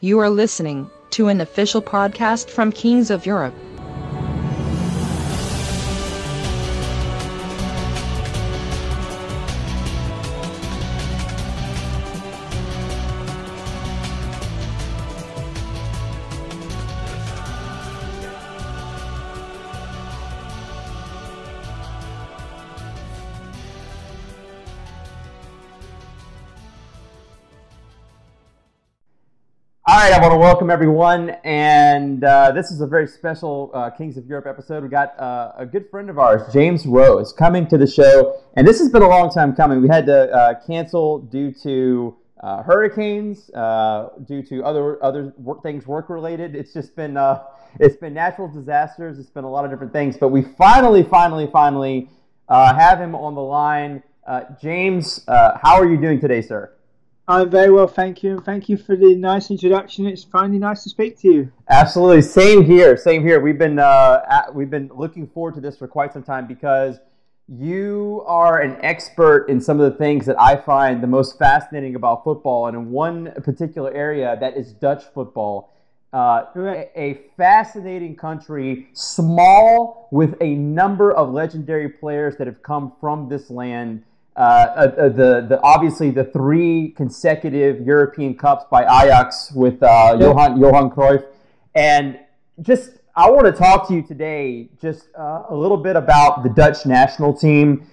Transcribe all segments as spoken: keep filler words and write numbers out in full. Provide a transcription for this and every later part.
You are listening to an official podcast from Kings of Europe. All right, I want to welcome everyone, and uh, this is a very special uh, Kings of Europe episode. We got uh, a good friend of ours, James Rose, coming to the show, and this has been a long time coming. We had to uh, cancel due to uh, hurricanes, uh, due to other other work, things work related. It's just been uh, it's been natural disasters. It's been a lot of different things, but we finally, finally, finally uh, have him on the line. Uh, James, uh, how are you doing today, sir? I'm very well, thank you. Thank you for the nice introduction. It's finally nice to speak to you. Absolutely, same here. Same here. We've been uh, at, we've been looking forward to this for quite some time because you are an expert in some of the things that I find the most fascinating about football, and in one particular area that is Dutch football. Uh, a, a fascinating country, small, with a number of legendary players that have come from this land. Uh, uh, the the obviously the three consecutive European Cups by Ajax with uh, Johan Johan Cruyff, and just I want to talk to you today just uh, a little bit about the Dutch national team.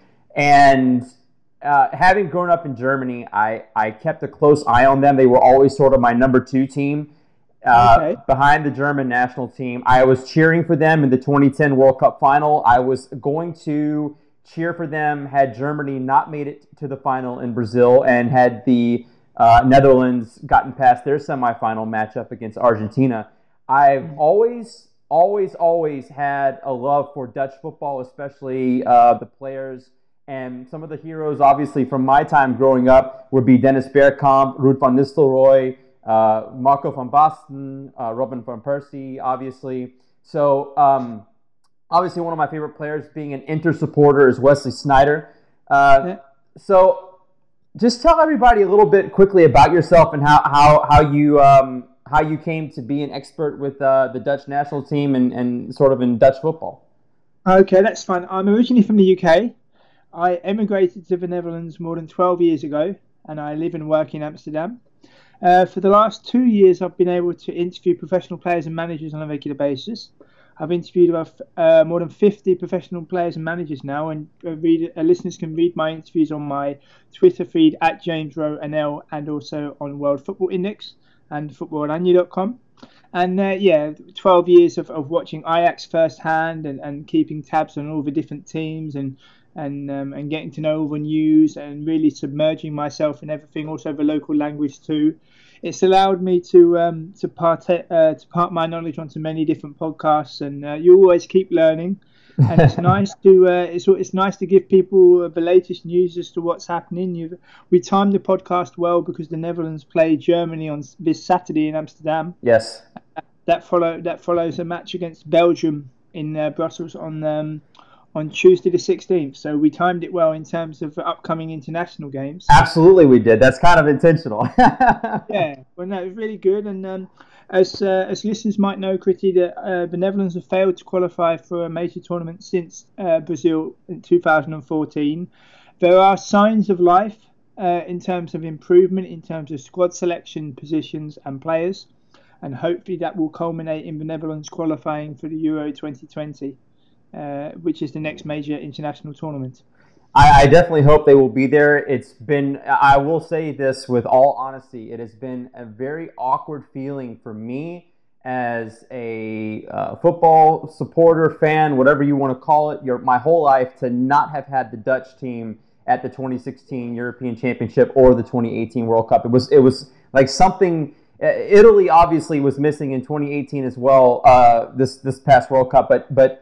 And uh, having grown up in Germany, I, I kept a close eye on them. They were always sort of my number two team uh, okay. behind the German national team. I was cheering for them in the twenty ten World Cup final. I was going to cheer for them had Germany not made it to the final in Brazil and had the uh, Netherlands gotten past their semifinal matchup against Argentina. I've always, always, always had a love for Dutch football, especially uh, the players. And some of the heroes, obviously, from my time growing up would be Dennis Bergkamp, Ruud van Nistelrooy, uh, Marco van Basten, uh, Robin van Persie, obviously. So, um, Obviously, one of my favorite players being an Inter supporter is Wesley Sneijder. Uh, yeah. So, just tell everybody a little bit quickly about yourself and how how how you um, how you came to be an expert with uh, the Dutch national team and, and sort of in Dutch football. Okay, that's fine. I'm originally from the U K. I emigrated to the Netherlands more than twelve years ago, and I live and work in Amsterdam. Uh, for the last two years, I've been able to interview professional players and managers on a regular basis. I've interviewed about uh, more than fifty professional players and managers now, and uh, read, uh, listeners can read my interviews on my Twitter feed at James Rowe N L and also on World Football Index and football anyu dot com. And uh, yeah, twelve years of, of watching Ajax firsthand and, and keeping tabs on all the different teams and and um, and getting to know all the news and really submerging myself in everything, also the local language too. It's allowed me to um, to part uh, to part my knowledge onto many different podcasts, and uh, you always keep learning. And it's nice to uh, it's it's nice to give people the latest news as to what's happening. You've, we timed the podcast well because the Netherlands play Germany on this Saturday in Amsterdam. Yes. That follow that follows a match against Belgium in uh, Brussels on um, on Tuesday the sixteenth. So we timed it well in terms of upcoming international games. Absolutely, we did. That's kind of intentional. Yeah, well, no, it was really good. And um, as uh, as listeners might know, Critty, that uh, the Netherlands have failed to qualify for a major tournament since uh, Brazil in two thousand fourteen. There are signs of life uh, in terms of improvement, in terms of squad selection, positions and players. And hopefully that will culminate in the Netherlands qualifying for the Euro twenty twenty. Uh, which is the next major international tournament. I, I definitely hope they will be there. It's been, I will say this with all honesty, it has been a very awkward feeling for me as a uh, football supporter, fan, whatever you want to call it, your, my whole life to not have had the Dutch team at the twenty sixteen European Championship or the twenty eighteen World Cup. It was, it was like something. Italy obviously was missing in twenty eighteen as well. Uh, this this past World Cup, but but.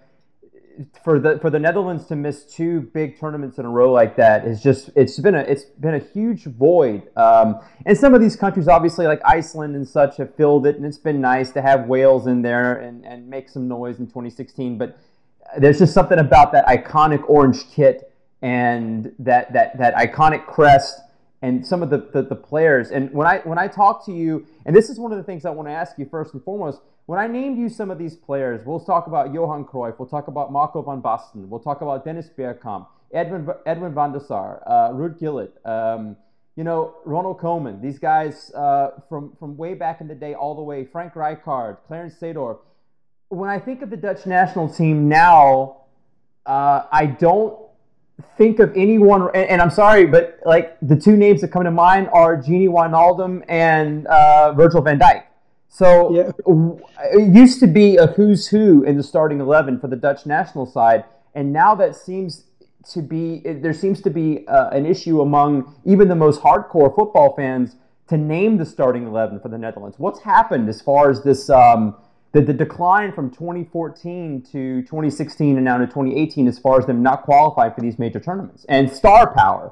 For the for the Netherlands to miss two big tournaments in a row like that is just it's been a it's been a huge void. Um, and some of these countries, obviously like Iceland and such, have filled it, and it's been nice to have Wales in there and, and make some noise in twenty sixteen. But there's just something about that iconic orange kit and that that that iconic crest and some of the, the, the players. And when I when I talk to you, and this is one of the things I want to ask you first and foremost, when I named you some of these players, we'll talk about Johan Cruyff, we'll talk about Marco van Basten, we'll talk about Dennis Bergkamp, Edwin, Edwin van der Sar, uh, Ruud Gullit, um, you know, Ronald Koeman, these guys uh, from, from way back in the day all the way, Frank Rijkaard, Clarence Seedorf. When I think of the Dutch national team now, uh, I don't think of anyone, and, and I'm sorry, but like the two names that come to mind are Gini Wijnaldum and uh, Virgil van Dijk. So yeah. It used to be a who's who in the starting eleven for the Dutch national side, and now that seems to be, there seems to be uh, an issue among even the most hardcore football fans to name the starting eleven for the Netherlands. What's happened as far as this, um, the, the decline from twenty fourteen to twenty sixteen and now to twenty eighteen as far as them not qualifying for these major tournaments? And star power.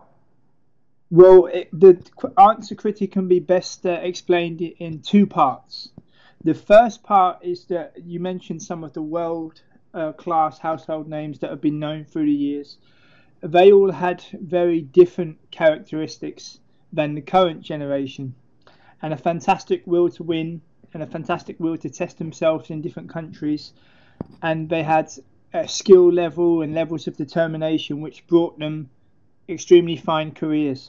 Well, it, the answer critic can be best uh, explained in two parts. The first part is that you mentioned some of the world-class uh, household names that have been known through the years. They all had very different characteristics than the current generation, and a fantastic will to win and a fantastic will to test themselves in different countries. And they had a skill level and levels of determination which brought them extremely fine careers.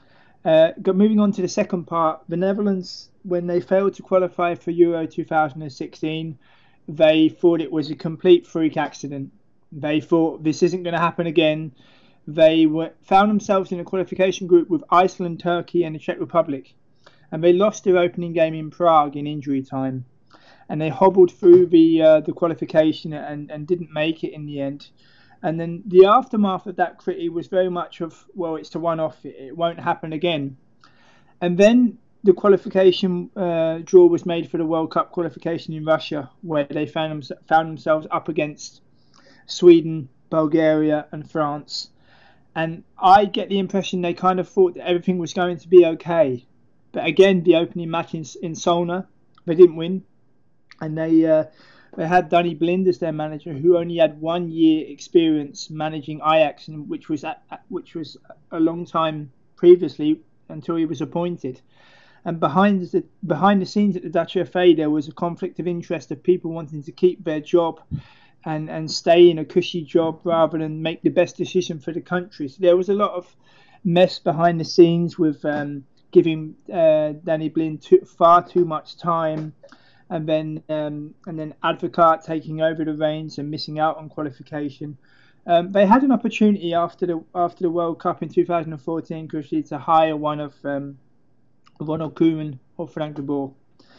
Uh, moving on to the second part, the Netherlands, when they failed to qualify for Euro two thousand sixteen, they thought it was a complete freak accident. They thought this isn't going to happen again. They were, found themselves in a qualification group with Iceland, Turkey and the Czech Republic. And they lost their opening game in Prague in injury time. And they hobbled through the uh, the qualification and, and didn't make it in the end. And then the aftermath of that critique was very much of, well, it's a one-off, it, it won't happen again. And then the qualification uh, draw was made for the World Cup qualification in Russia, where they found, them, found themselves up against Sweden, Bulgaria and France. And I get the impression they kind of thought that everything was going to be okay. But again, the opening match in, in Solna, they didn't win. And they... Uh, They had Danny Blind as their manager, who only had one year experience managing Ajax, which was at, which was a long time previously until he was appointed. And behind the behind the scenes at the Dutch F A, there was a conflict of interest of people wanting to keep their job and, and stay in a cushy job rather than make the best decision for the country. So there was a lot of mess behind the scenes with um, giving uh, Danny Blind too, far too much time. And then, um, and then Advocaat taking over the reins and missing out on qualification. Um, they had an opportunity after the after the World Cup in two thousand fourteen, crucially, to hire one of um, Ronald Koeman or Frank de Boer,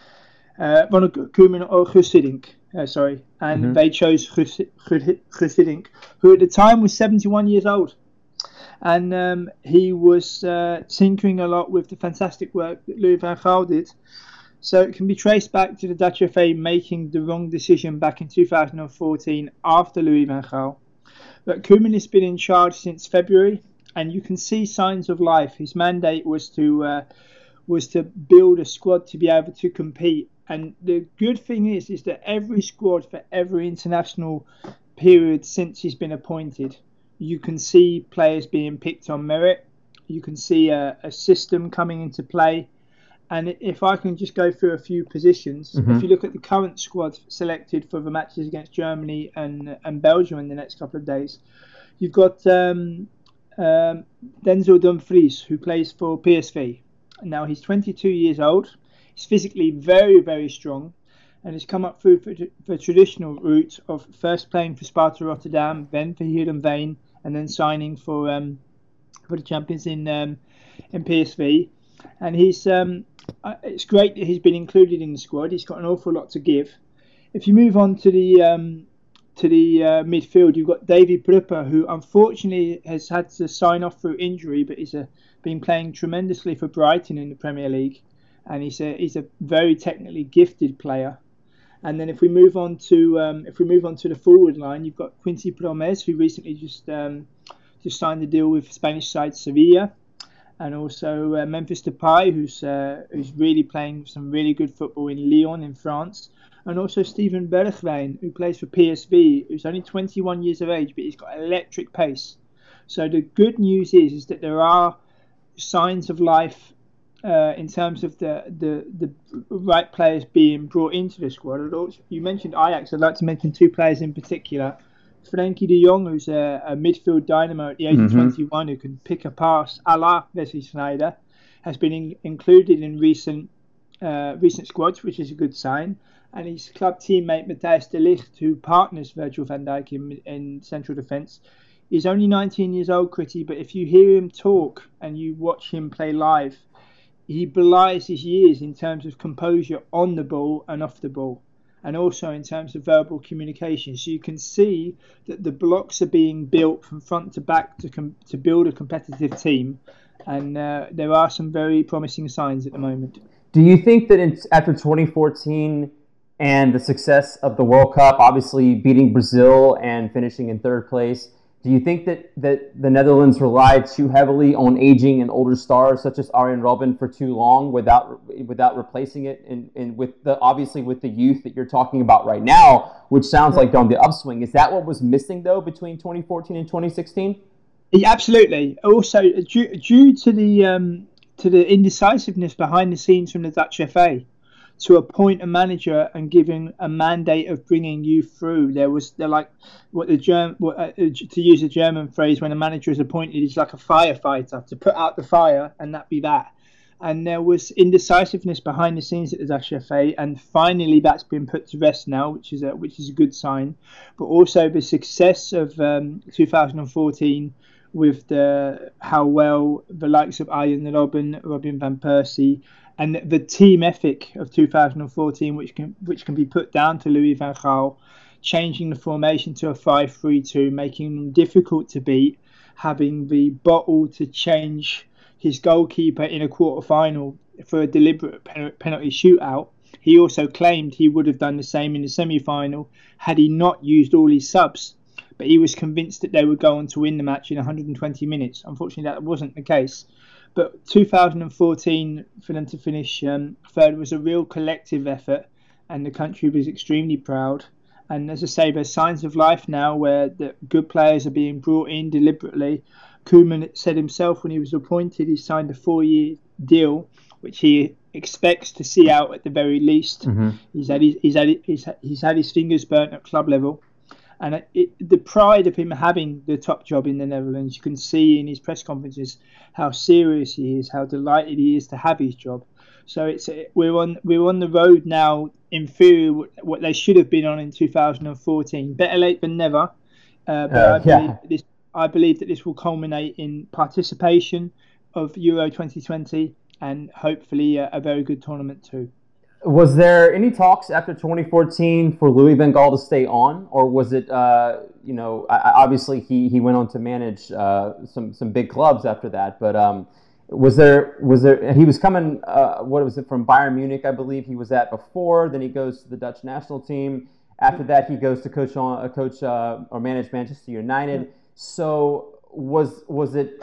uh, Ronald Koeman or Guus Hiddink, uh, sorry, and mm-hmm. they chose Guus Hiddink, who at the time was seventy-one years old, and um, he was uh, tinkering a lot with the fantastic work that Louis van Gaal did. So it can be traced back to the Dutch F A making the wrong decision back in two thousand fourteen after Louis van Gaal. But Koeman has been in charge since February, and you can see signs of life. His mandate was to uh, was to build a squad to be able to compete. And the good thing is, is that every squad for every international period since he's been appointed, you can see players being picked on merit. You can see a, a system coming into play. And if I can just go through a few positions, mm-hmm. if you look at the current squad selected for the matches against Germany and and Belgium in the next couple of days, you've got um, um, Denzel Dumfries, who plays for P S V. Now, he's twenty-two years old. He's physically very, very strong, and has come up through the, the traditional route of first playing for Sparta Rotterdam, then for Heerenveen, and then signing for um, for the champions in um, in P S V. And he's um, it's great that he's been included in the squad. He's got an awful lot to give. If you move on to the um, to the uh, midfield, you've got Davy Prupper, who unfortunately has had to sign off through injury, but he's a, been playing tremendously for Brighton in the Premier League, and he's a he's a very technically gifted player. And then if we move on to um, if we move on to the forward line, you've got Quincy Promes, who recently just um, just signed a deal with Spanish side Sevilla. And also uh, Memphis Depay, who's uh, who's really playing some really good football in Lyon in France. And also Steven Bergwijn, who plays for P S V, who's only twenty-one years of age, but he's got electric pace. So the good news is, is that there are signs of life uh, in terms of the, the the right players being brought into the squad. Also, you mentioned Ajax. I'd like to mention two players in particular. Frenkie de Jong, who's a, a midfield dynamo at the age mm-hmm. of twenty-one, who can pick a pass a la Wesley Sneijder, has been in, included in recent uh, recent squads, which is a good sign. And his club teammate Matthijs de Ligt, who partners Virgil van Dijk in, in central defence, is only nineteen years old, Critty, but if you hear him talk and you watch him play live, he belies his years in terms of composure on the ball and off the ball, and also in terms of verbal communication. So you can see that the blocks are being built from front to back to com- to build a competitive team, and uh, there are some very promising signs at the moment. Do you think that in, after twenty fourteen and the success of the World Cup, obviously beating Brazil and finishing in third place, do you think that, that the Netherlands relied too heavily on aging and older stars such as Arjen Robben for too long without without replacing it, and, and with the obviously with the youth that you're talking about right now, which sounds like they're on the upswing? Is that what was missing though between twenty fourteen and twenty sixteen? Yeah, absolutely. Also, due, due to the um, to the indecisiveness behind the scenes from the Dutch F A to appoint a manager and giving a mandate of bringing you through, there was they're like what the German, what, uh, to use a German phrase, when a manager is appointed, is like a firefighter to put out the fire, and that be that. And there was indecisiveness behind the scenes at the Dutch F A, and finally that's been put to rest now, which is a which is a good sign. But also the success of um, two thousand fourteen with the how well the likes of Arjen Robben, Robin van Persie, and the team ethic of two thousand fourteen, which can which can be put down to Louis van Gaal, changing the formation to a five three two, making them difficult to beat, having the bottle to change his goalkeeper in a quarter final for a deliberate penalty shootout. He also claimed he would have done the same in the semi-final had he not used all his subs, but he was convinced that they would go on to win the match in one hundred twenty minutes. Unfortunately, that wasn't the case. But two thousand fourteen, for them to finish um, third, was a real collective effort, and the country was extremely proud. And as I say, there's signs of life now where the good players are being brought in deliberately. Koeman said himself when he was appointed, he signed a four-year deal, which he expects to see out at the very least. Mm-hmm. He's had his, he's had he's, he's had his fingers burnt at club level. And it, the pride of him having the top job in the Netherlands, you can see in his press conferences how serious he is, how delighted he is to have his job. So it's we're on we're on the road now, in theory, what they should have been on in two thousand fourteen. Better late than never. Uh, but uh, I, believe yeah. this, I believe that this will culminate in participation of Euro twenty twenty and hopefully a, a very good tournament too. Was there any talks after twenty fourteen for Louis van Gaal to stay on, or was it, uh, you know, obviously he, he went on to manage uh, some some big clubs after that, but um, was there was there he was coming uh, what was it from Bayern Munich, I believe he was at before. Then he goes to the Dutch national team. After that, he goes to coach on uh, coach uh, or manage Manchester United. So. Was was it?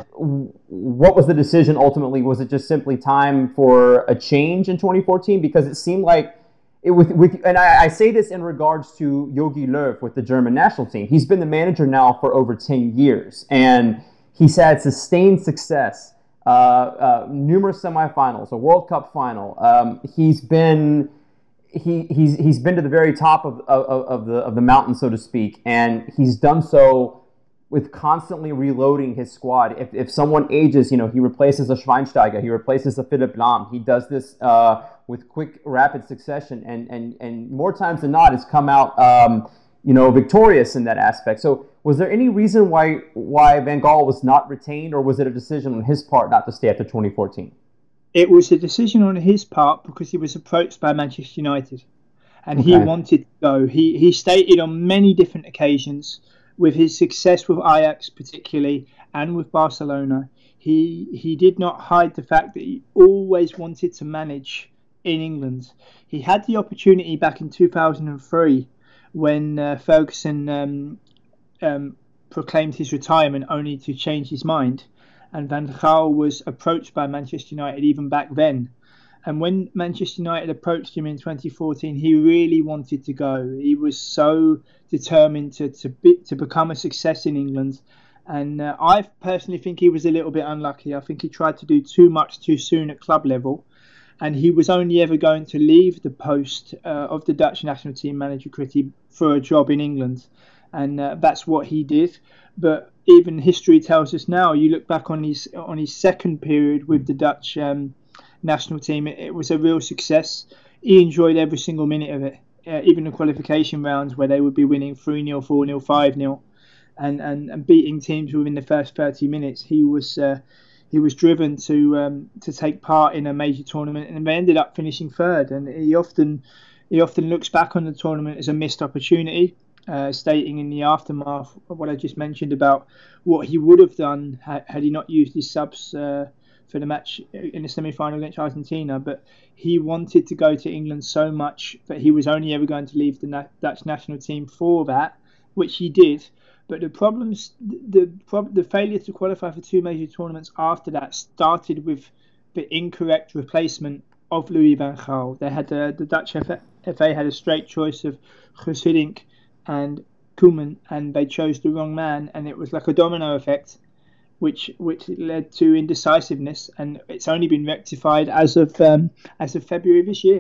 What was the decision ultimately? Was it just simply time for a change in twenty fourteen? Because it seemed like it with with, and I, I say this in regards to Jogi Löw with the German national team. He's been the manager now for over ten years, and he's had sustained success, uh, uh, numerous semifinals, a World Cup final. Um, he's been he he's he's been to the very top of of, of the of the mountain, so to speak, and he's done so with constantly reloading his squad. If if someone ages, you know, he replaces a Schweinsteiger, he replaces a Philipp Lahm. He does this uh, with quick, rapid succession, and and and more times than not, has come out, um, you know, victorious in that aspect. So, was there any reason why why Van Gaal was not retained, or was it a decision on his part not to stay after twenty fourteen? It was a decision on his part because he was approached by Manchester United, and okay. he wanted to go. He he stated on many different occasions, with his success with Ajax particularly and with Barcelona, he he did not hide the fact that he always wanted to manage in England. He had the opportunity back in two thousand three when uh, Ferguson um, um, proclaimed his retirement, only to change his mind. And Van Gaal was approached by Manchester United even back then. And when Manchester United approached him in twenty fourteen, he really wanted to go. He was so determined to to, be, to become a success in England. And uh, I personally think he was a little bit unlucky. I think he tried to do too much too soon at club level, and he was only ever going to leave the post uh, of the Dutch national team manager Crity for a job in England, and uh, that's what he did. But even history tells us now, you look back on his on his second period with the Dutch um, national team, it, it was a real success. He enjoyed every single minute of it, uh, even the qualification rounds where they would be winning three nil, four nil, five nil. And, and, and beating teams within the first thirty minutes. He was uh, he was driven to um, to take part in a major tournament, and they ended up finishing third. And he often he often looks back on the tournament as a missed opportunity, uh, stating in the aftermath of what I just mentioned about what he would have done had, had he not used his subs uh, for the match in the semi-final against Argentina. But he wanted to go to England so much that he was only ever going to leave the na- Dutch national team for that, which he did. But the problems, the the failure to qualify for two major tournaments after that started with the incorrect replacement of Louis van Gaal. They had uh, the Dutch F A had a straight choice of Guus Hiddink and Koeman, and they chose the wrong man, and it was like a domino effect, which which led to indecisiveness, and it's only been rectified as of um, as of February this year.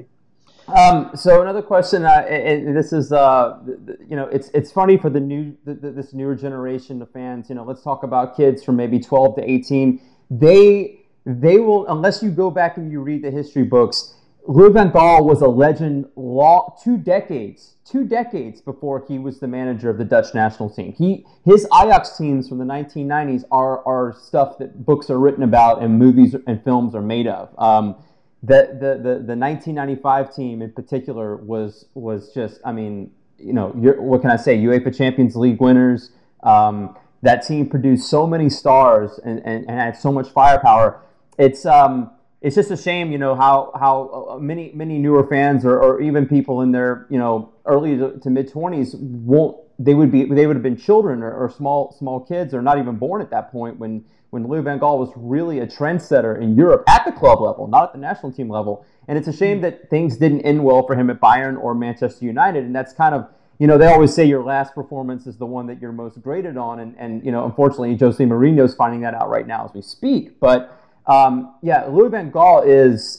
Um, so another question, uh, and this is, uh, you know, it's it's funny for the new the, this newer generation of fans. You know, let's talk about kids from maybe twelve to eighteen. They they will, unless you go back and you read the history books, Louis van Gaal was a legend long, two decades, two decades before he was the manager of the Dutch national team. He his Ajax teams from the nineteen nineties are are stuff that books are written about and movies and films are made of. Um, The, the the the nineteen ninety-five team in particular was was just, I mean, you know, you're, what can I say? UEFA Champions League winners. Um, that team produced so many stars and, and, and had so much firepower. It's um it's just a shame, you know, how how many many newer fans or, or even people in their, you know, early to, to mid twenties won't they would be they would have been children or, or small small kids or not even born at that point when. when Louis van Gaal was really a trendsetter in Europe at the club level, not at the national team level. And it's a shame that things didn't end well for him at Bayern or Manchester United. And that's kind of, you know, they always say your last performance is the one that you're most graded on. And, and you know, unfortunately, Jose Mourinho is finding that out right now as we speak. But, um, yeah, Louis van Gaal is,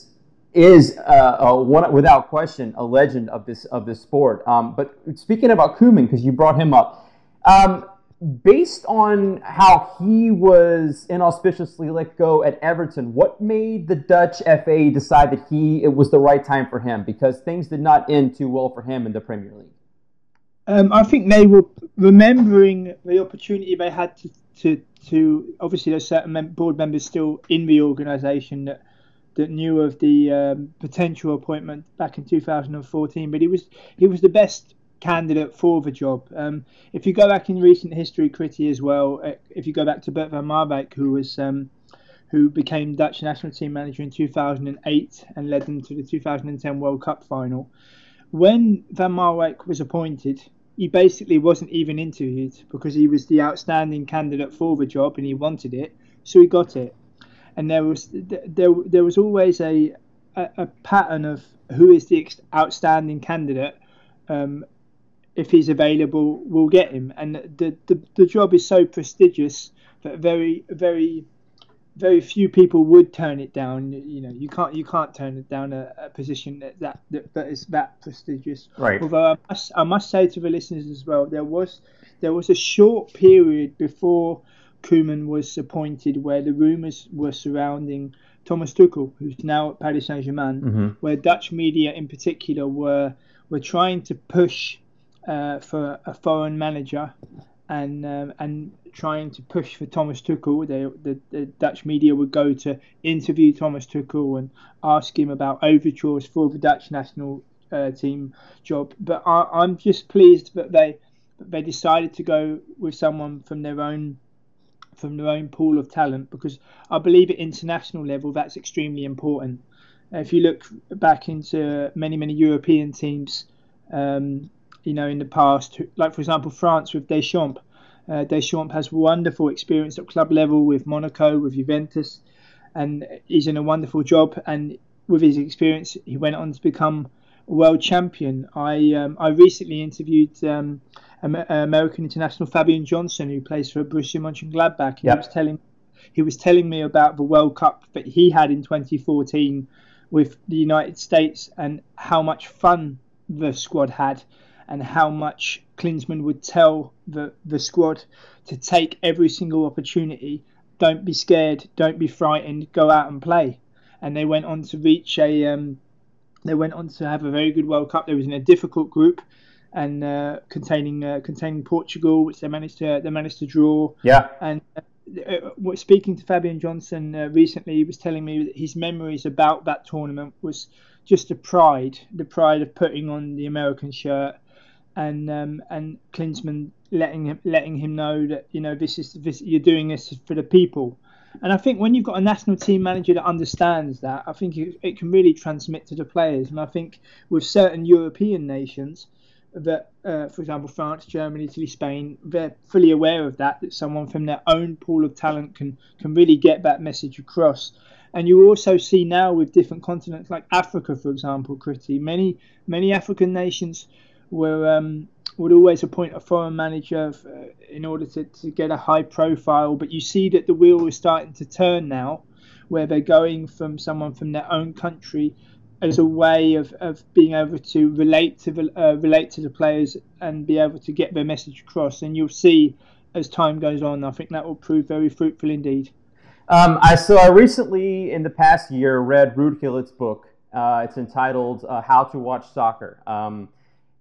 is uh, a, one, without question, a legend of this of this sport. Um, but speaking about Koeman, because you brought him up, um, based on how he was inauspiciously let go at Everton, what made the Dutch F A decide that he it was the right time for him? Because things did not end too well for him in the Premier League. Um, I think they were remembering the opportunity they had to, to, to obviously there's certain mem- board members still in the organisation that that knew of the um, potential appointment back in two thousand fourteen, but he was he was the best candidate for the job. Um, if you go back in recent history, Crity as well, if you go back to Bert van Marwijk, who was um, who became Dutch national team manager in two thousand eight and led them to the two thousand ten World Cup final. When Van Marwijk was appointed, he basically wasn't even interviewed because he was the outstanding candidate for the job and he wanted it, so he got it. And there was there there was always a a, a pattern of who is the outstanding candidate. Um, if he's available, we'll get him. And the, the, the job is so prestigious that very, very, very few people would turn it down. You know, you can't you can't turn it down a, a position that, that that that is that prestigious. Right. Although I must I must say to the listeners as well, there was there was a short period before Koeman was appointed where the rumours were surrounding Thomas Tuchel, who's now at Paris Saint-Germain, mm-hmm. where Dutch media in particular were were trying to push Uh, for a foreign manager and um, and trying to push for Thomas Tuchel. They, the, the Dutch media would go to interview Thomas Tuchel and ask him about overtures for the Dutch national uh, team job. But I, I'm just pleased that they that they decided to go with someone from their own from their own pool of talent, because I believe at international level that's extremely important. Uh, if you look back into many many European teams. Um, You know, in the past, like for example, France with Deschamps. Uh, Deschamps has wonderful experience at club level with Monaco, with Juventus, and he's in a wonderful job. And with his experience, he went on to become world champion. I um, I recently interviewed um, American international Fabian Johnson, who plays for Borussia Mönchengladbach. He yep. was telling he was telling me about the World Cup that he had in twenty fourteen with the United States and how much fun the squad had, and how much Klinsmann would tell the the squad to take every single opportunity. Don't be scared. Don't be frightened. Go out and play. And they went on to reach a. Um, they went on to have a very good World Cup. They was in a difficult group, and uh, containing uh, containing Portugal, which they managed to they managed to draw. Yeah. And uh, speaking to Fabian Johnson uh, recently, he was telling me that his memories about that tournament was just the pride, the pride of putting on the American shirt, and um, and Klinsmann letting him letting him know that, you know, this is this you're doing this for the people. And I think when you've got a national team manager that understands that, I think it, it can really transmit to the players. And I think with certain European nations, that, uh, for example, France, Germany, Italy, Spain, they're fully aware of that, that someone from their own pool of talent can, can really get that message across. And you also see now with different continents, like Africa, for example, Kriti, many, many African nations were um, would always appoint a foreign manager uh, in order to, to get a high profile. But you see that the wheel is starting to turn now, where they're going from someone from their own country as a way of, of being able to relate to the uh, relate to the players and be able to get their message across. And you'll see as time goes on, I think that will prove very fruitful indeed. Um, I so I recently, in the past year, read Ruud Gullit's book. Uh, it's entitled uh, "How to Watch Soccer," um,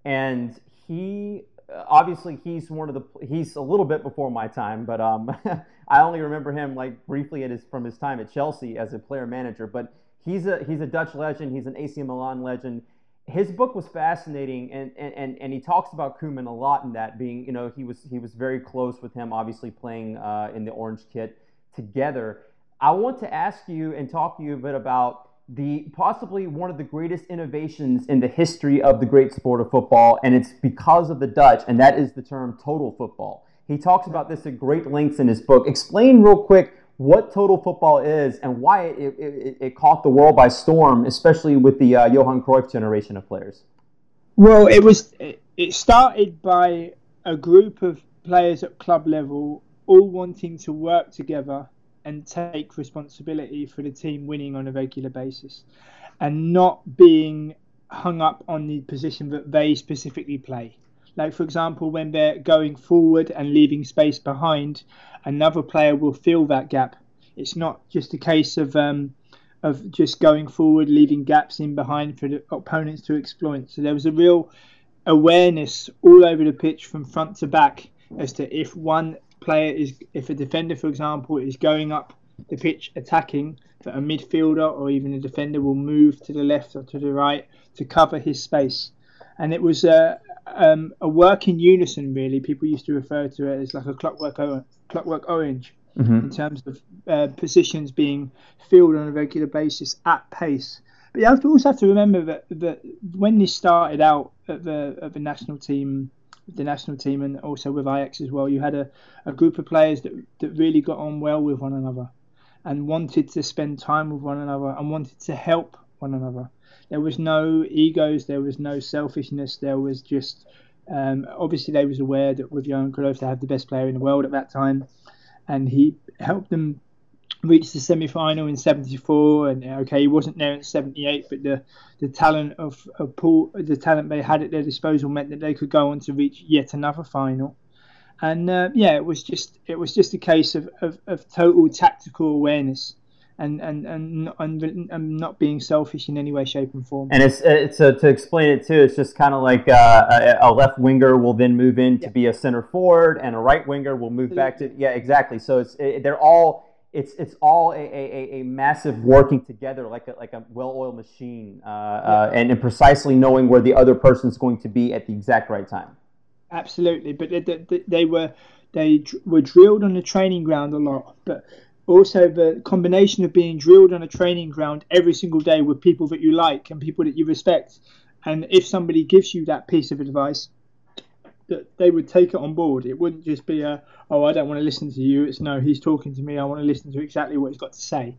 and he obviously he's one of the he's a little bit before my time, but um, I only remember him like briefly at his, from his time at Chelsea as a player manager. But he's a he's a Dutch legend. He's an A C Milan legend. His book was fascinating, and and, and he talks about Koeman a lot in that, being, you know, he was he was very close with him, obviously playing uh, in the orange kit together. I want to ask you and talk to you a bit about the possibly one of the greatest innovations in the history of the great sport of football, and it's because of the Dutch, and that is the term total football. He talks about this at great lengths in his book. Explain real quick what total football is and why it, it, it caught the world by storm, especially with the uh, Johan Cruyff generation of players. Well, it was it started by a group of players at club level all wanting to work together and take responsibility for the team winning on a regular basis, and not being hung up on the position that they specifically play. Like, for example, when they're going forward and leaving space behind, another player will fill that gap. It's not just a case of um, of just going forward, leaving gaps in behind for the opponents to exploit. So there was a real awareness all over the pitch from front to back as to if one player is, if a defender, for example, is going up the pitch attacking, that a midfielder or even a defender will move to the left or to the right to cover his space. And it was a, um, a work in unison, really. People used to refer to it as like a clockwork, or- clockwork orange, mm-hmm. in terms of uh, positions being filled on a regular basis at pace. But you have to also have to remember that, that when this started out at the, at the national team, the national team and also with Ajax as well, you had a, a group of players that, that really got on well with one another and wanted to spend time with one another and wanted to help one another. There was no egos, there was no selfishness, there was just, um, obviously they was aware that with Johan Cruyff they had the best player in the world at that time, and he helped them reach the semi-final in seventy-four, and okay, he wasn't there in seventy-eight, but the, the talent of, of Paul, the talent they had at their disposal meant that they could go on to reach yet another final. And uh, yeah, it was just it was just a case of, of, of total tactical awareness, and and, and and and not being selfish in any way, shape, and form. And it's it's uh, to explain it too. It's just kind of like uh, a, a left winger will then move in to yeah. be a center forward, and a right winger will move back to yeah, exactly. So it's it, they're all. It's it's all a, a, a massive working together like a like a well-oiled machine, uh, uh, and, and precisely knowing where the other person's going to be at the exact right time. Absolutely, but they, they, they were they were drilled on the training ground a lot, but also the combination of being drilled on a training ground every single day with people that you like and people that you respect, and if somebody gives you that piece of advice, that they would take it on board. It wouldn't just be a, oh, I don't want to listen to you. It's no, he's talking to me. I want to listen to exactly what he's got to say.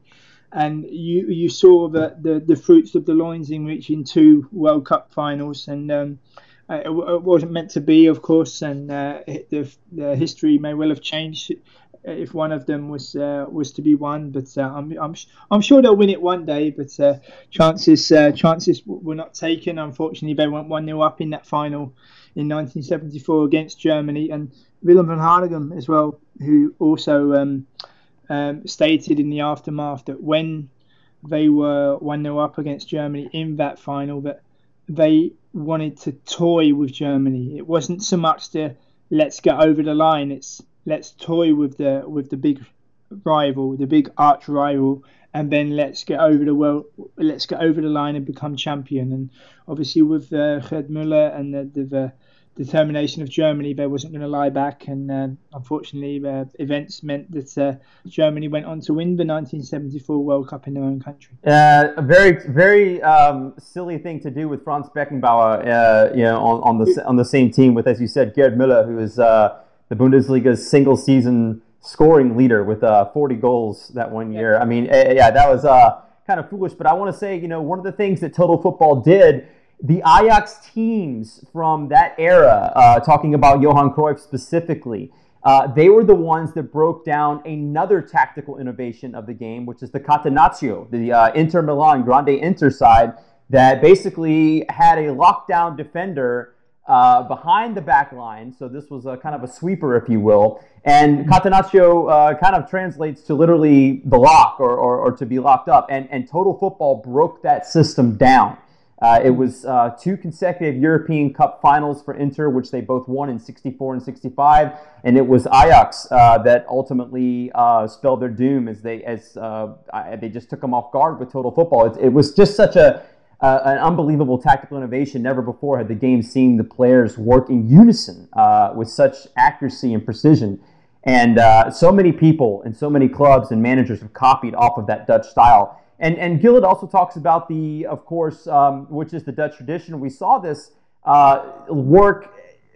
and you you saw the, the, the fruits of the loins in reaching two World Cup finals, and um, it, it wasn't meant to be, of course, and uh, the, the history may well have changed if one of them was uh, was to be won, but uh, I'm I'm I'm sure they'll win it one day. But uh, chances uh, chances were not taken. Unfortunately, they went one nil up in that final in nineteen seventy-four against Germany, and Willem van Hanegem as well, who also um, um, stated in the aftermath that when they were one nil up against Germany in that final, that they wanted to toy with Germany. It wasn't so much the let's get over the line. It's let's toy with the with the big rival, the big arch rival, and then let's get over the world. Let's get over the line and become champion. And obviously, with uh, Gerd Müller and the, the, the determination of Germany, they wasn't going to lie back. And uh, unfortunately, the events meant that uh, Germany went on to win the nineteen seventy-four World Cup in their own country. Uh, a very, very um, silly thing to do with Franz Beckenbauer, uh, you know, on, on the on the same team with, as you said, Gerd Müller, who is uh, the Bundesliga's single-season scoring leader with uh, forty goals that one year. I mean, yeah, that was uh, kind of foolish. But I want to say, you know, one of the things that Total Football did, the Ajax teams from that era, uh, talking about Johan Cruyff specifically, uh, they were the ones that broke down another tactical innovation of the game, which is the Catenaccio, the uh, Inter Milan Grande Inter side, that basically had a lockdown defender uh, behind the back line. So this was a kind of a sweeper, if you will. And Catenaccio uh, kind of translates to literally the lock or, or, or to be locked up. And, and Total Football broke that system down. Uh, it was uh, two consecutive European Cup finals for Inter, which they both won in sixty-four and sixty-five, and it was Ajax uh, that ultimately uh, spelled their doom as they as uh, they just took them off guard with Total Football. It, it was just such a uh, an unbelievable tactical innovation. Never before had the game seen the players work in unison uh, with such accuracy and precision. And uh, so many people and so many clubs and managers have copied off of that Dutch style. And and Gillett also talks about the, of course, um, which is the Dutch tradition. We saw this uh, work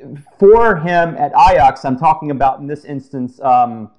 for him at Ajax. I'm talking about in this instance, um,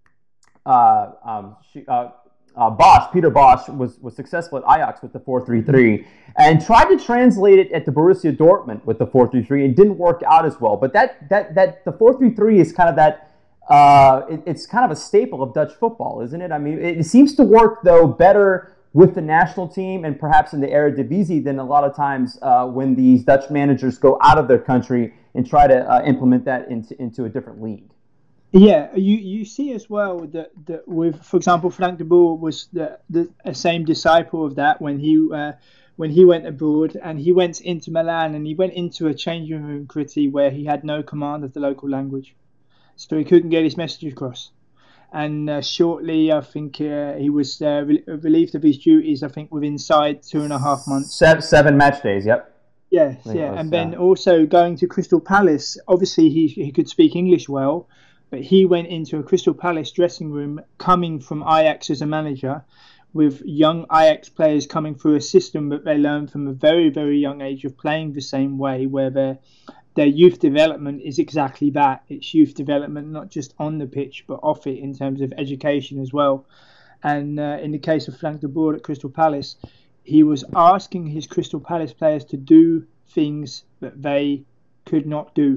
uh, um, uh, uh, Bosch, Peter Bosch was, was successful at Ajax with the four three three and tried to translate it at the Borussia Dortmund with the four three three and didn't work out as well. But that that that the four three three is kind of that. Uh, it, it's kind of a staple of Dutch football, isn't it? I mean, it, it seems to work, though, better with the national team and perhaps in the Eredivisie than a lot of times uh, when these Dutch managers go out of their country and try to uh, implement that into into a different league. Yeah, you, you see as well that, that with, for example, Frank de Boer was the, the same disciple of that when he uh, when he went abroad, and he went into Milan and he went into a changing room pretty where he had no command of the local language. So he couldn't get his message across. And uh, shortly, I think uh, he was uh, re- relieved of his duties, I think, within inside two and a half months. Seven, seven match days, yep. Yes, yeah. Was, and then uh... also going to Crystal Palace. Obviously, he, he could speak English well, but he went into a Crystal Palace dressing room coming from Ajax as a manager, with young Ajax players coming through a system that they learned from a very, very young age of playing the same way, where they're their youth development is exactly that. It's youth development, not just on the pitch, but off it in terms of education as well. And uh, in the case of Frank de Boer at Crystal Palace, he was asking his Crystal Palace players to do things that they could not do.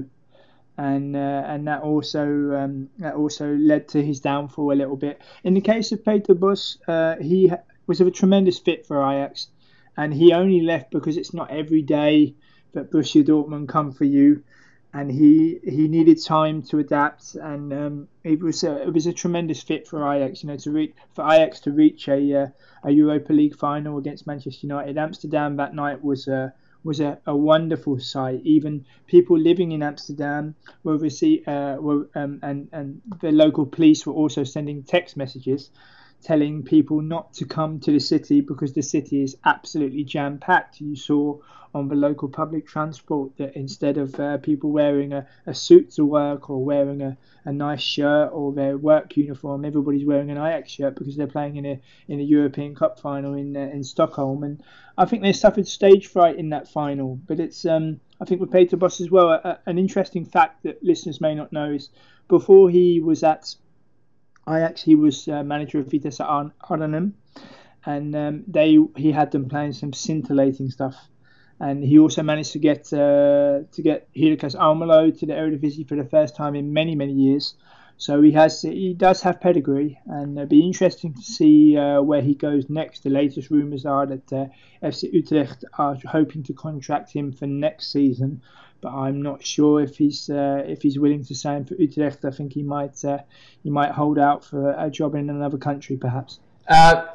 And uh, and that also um, that also led to his downfall a little bit. In the case of Peter Bosz, uh, he was a tremendous fit for Ajax, and he only left because it's not every day that Borussia Dortmund come for you, and he he needed time to adapt, and um, it was a, it was a tremendous fit for Ajax. You know, to reach for Ajax to reach a uh, a Europa League final against Manchester United. Amsterdam that night was a was a, a wonderful sight. Even people living in Amsterdam were receive, uh, were um, and and the local police were also sending text messages telling people not to come to the city because the city is absolutely jam-packed. You saw on the local public transport that instead of uh, people wearing a, a suit to work or wearing a, a nice shirt or their work uniform, everybody's wearing an Ajax shirt because they're playing in a in a European Cup final in uh, in Stockholm. And I think they suffered stage fright in that final. But it's um I think with Peter Bosz as well, a, a, an interesting fact that listeners may not know is before he was at Ajax, he was uh, manager of Vitesse Arnhem, and um, they he had them playing some scintillating stuff. And he also managed to get uh, to get Heracles Almelo to the Eredivisie for the first time in many many years. So he has he does have pedigree, and it'll be interesting to see uh, where he goes next. The latest rumours are that uh, F C Utrecht are hoping to contract him for next season, but I'm not sure if he's uh, if he's willing to sign for Utrecht. I think he might uh, he might hold out for a job in another country, perhaps. Uh,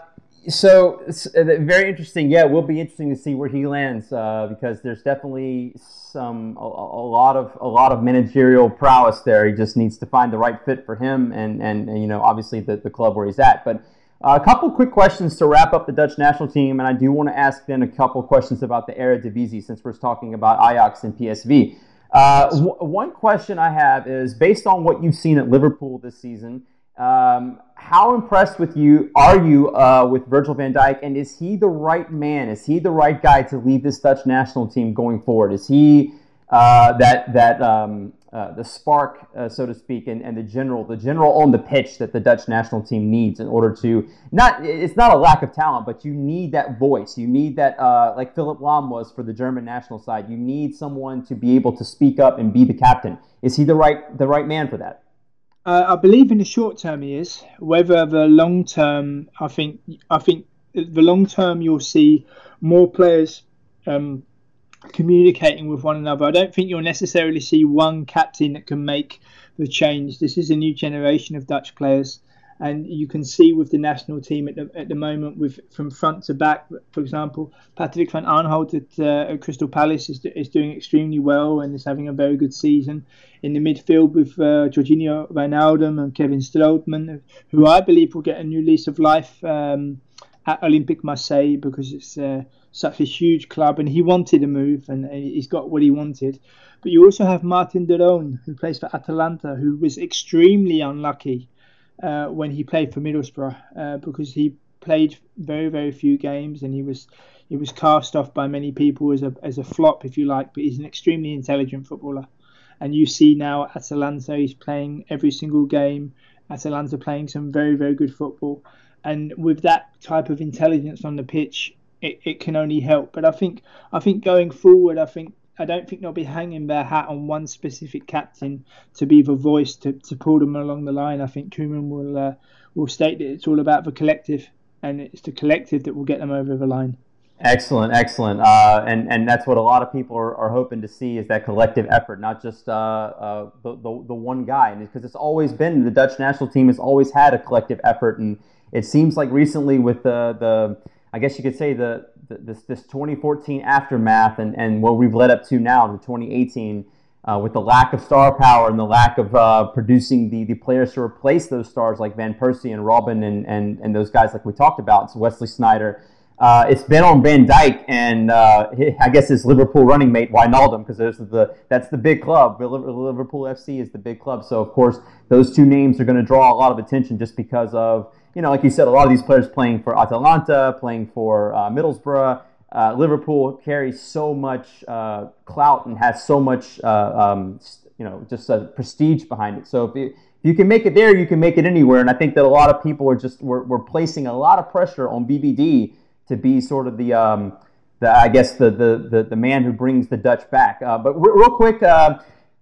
so it's very interesting. Yeah, it will be interesting to see where he lands uh, because there's definitely some a, a lot of a lot of managerial prowess there. He just needs to find the right fit for him, and and, and you know obviously the, the club where he's at. But uh, a couple quick questions to wrap up the Dutch national team, and I do want to ask then a couple questions about the Eredivisie since we're talking about Ajax and P S V. Uh, w- one question I have is based on what you've seen at Liverpool this season. Um, how impressed with you are you uh, with Virgil van Dijk, and is he the right man? Is he the right guy to lead this Dutch national team going forward? Is he uh, that that um, uh, the spark, uh, so to speak, and, and the general the general on the pitch that the Dutch national team needs in order to not? It's not a lack of talent, but you need that voice. You need that, uh, like Philip Lahm was for the German national side. You need someone to be able to speak up and be the captain. Is he the right the right man for that? Uh, I believe in the short term he is. Whether the long term, I think, I think the long term you'll see more players um, communicating with one another. I don't think you'll necessarily see one captain that can make the change. This is a new generation of Dutch players, and you can see with the national team at the at the moment, with from front to back. For example, Patrick van Aanholt at, uh, at Crystal Palace is is doing extremely well and is having a very good season. In the midfield with uh, Jorginho Wijnaldum and Kevin Strootman, who I believe will get a new lease of life um, at Olympique Marseille because it's uh, such a huge club, and he wanted a move and he's got what he wanted. But you also have Martin de Roon, who plays for Atalanta, who was extremely unlucky uh, when he played for Middlesbrough uh, because he played very very few games and he was he was cast off by many people as a as a flop, if you like. But he's an extremely intelligent footballer. And you see now Atalanta, he's playing every single game. Atalanta playing some very, very good football. And with that type of intelligence on the pitch, it, it can only help. But I think I think going forward, I think I don't think they'll be hanging their hat on one specific captain to be the voice to, to pull them along the line. I think Koeman will uh, will state that it's all about the collective, and it's the collective that will get them over the line. Excellent, excellent, uh, and and that's what a lot of people are, are hoping to see is that collective effort, not just uh, uh, the, the the one guy. And because it's always been the Dutch national team has always had a collective effort, and it seems like recently with the the I guess you could say the, the this this twenty fourteen aftermath and, and what we've led up to now to twenty eighteen uh, with the lack of star power and the lack of uh, producing the, the players to replace those stars like Van Persie and Robben and and and those guys like we talked about, so Wesley Sneijder. Uh, it's been on Van Dijk and uh, I guess his Liverpool running mate Wijnaldum, because there's the that's the big club. Liverpool F C is the big club, so of course those two names are going to draw a lot of attention just because of, you know, like you said, a lot of these players playing for Atalanta, playing for uh, Middlesbrough. Uh, Liverpool carries so much uh, clout and has so much uh, um, you know just uh, prestige behind it. So if you, if you can make it there, you can make it anywhere. And I think that a lot of people are just we're, we're placing a lot of pressure on B V D to be sort of the, um, the I guess, the, the, the, the man who brings the Dutch back. Uh, but real quick, uh,